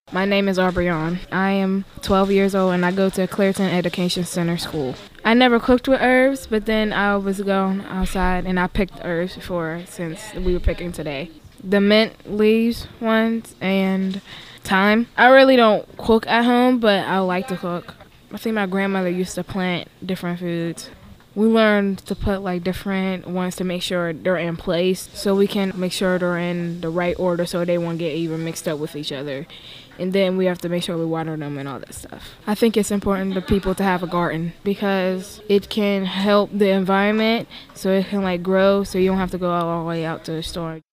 My name is Aubrion. I am 12 years old and I go to Clairton Education Center School. I never cooked with herbs, but then I was going outside and I picked herbs before since we were picking today. The mint leaves ones and thyme. I really don't cook at home, but I like to cook. I think my grandmother used to plant different foods. We learned to put like different ones to make sure they're in place so we can make sure they're in the right order so they won't get even mixed up with each other. And then we have to make sure we water them and all that stuff. I think it's important for people to have a garden because it can help the environment so it can like grow so you don't have to go all the way out to the store.